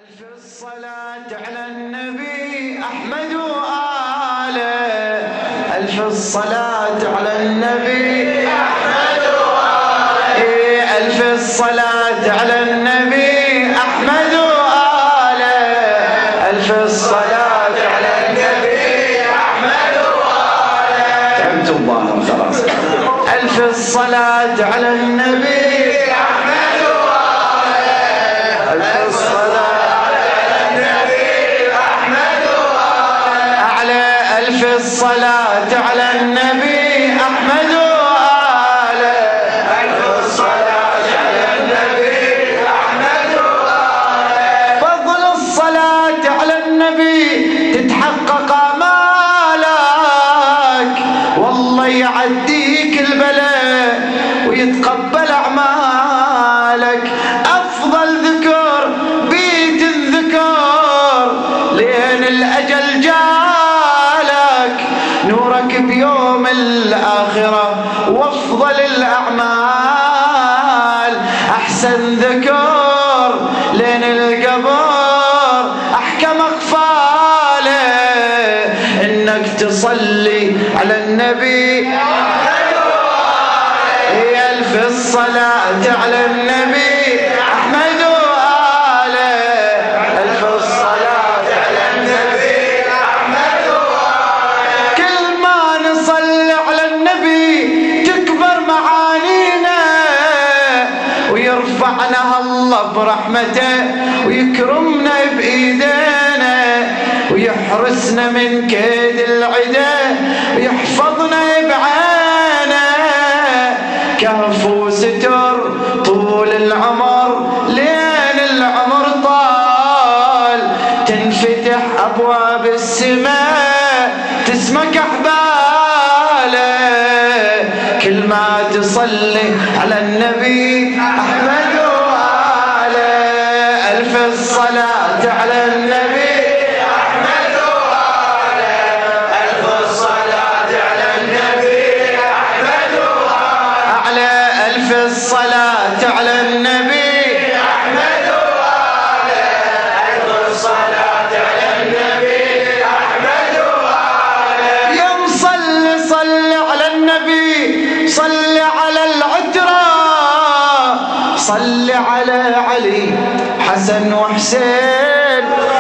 ألف الصلاة على النبي أحمد وآله. ألف الصلاة على النبي أحمد وآله. ألف الصلاة على النبي أحمد وآله. ألف الصلاة على النبي أحمد وآله. تعبت الظاهر خلاص. ألف الصلاة على النبي أحمد وآله. ألف الصلاة على النبي أحمد وآله. أعلى ألف الصلاة على النبي أحمد وآله. ألف الصلاة على النبي أحمد وآله. فضل الصلاة على النبي تتحقق آمالك، والله يعديك البلاء ويتقبل أعمالك. أفضل ذكر بيت الذكر لين الأجل جالك، نورك بيوم الآخرة وأفضل الأعمال. أحسن ذكر لين القبر أحكم أقفاله، إنك تصلي على النبي. ألف الصلاة على النبي أحمد وآله. ألف الصلاة على النبي أحمد وآله. كل ما نصلي على النبي تكبر معانينا، ويرفعنا الله برحمته ويكرمنا بإيدينا، ويحرسنا من كيد العدا ويحفظنا بعينه. كهف وستر طول العمر لين العمر طال، تنفتح أبواب السماء تسمك أحباله. كل ما تصلي على النبي أحمد وآله. ألف الصلاة على النبي أحمد وآله. ألف الصلاة على النبي أحمد وآله. أعلى ألف الصلاة على النبي أحمد وآله. ألف الصلاة على النبي أحمد وآله. يا مصلي صل على النبي، صل على العترة، صل على علي حسن وحسين.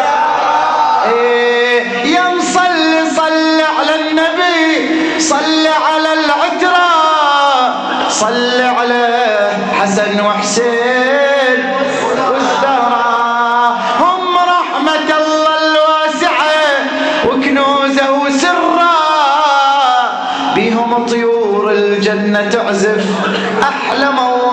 يا مصلي صل على النبي، صل على العترة، صل على حسن وحسين والزهراء. هم رحمة الله الواسعة وكنوزه وسره، بيهم طيور الجنة تعزف أحلى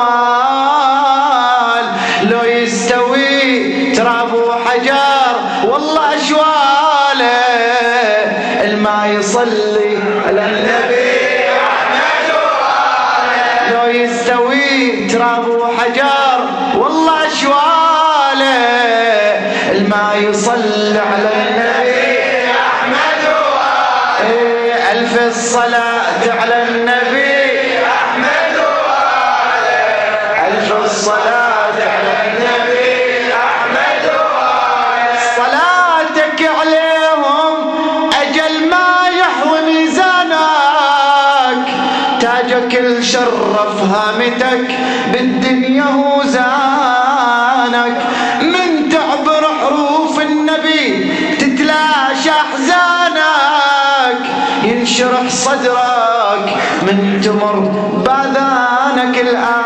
موال. لو يستوي تراب وحجار والله أشواله، الماء يصلي على النبي أحمد وآله. لو يستوي تراب وحجار والله أشواله، الماء يصلي على النبي أحمد وآله. ألف الصلاة على النبي أحمد وآله. ألف الصلاة على النبي أحمد وآله. صلاتك عليهم أجل ما يحوي ميزانك، تاجك الشرف هامتك بالدنيا وزانك. من تعبر حروف النبي تتلاشى أحزانك، ينشرح صدرك من تمر باذانك الآن.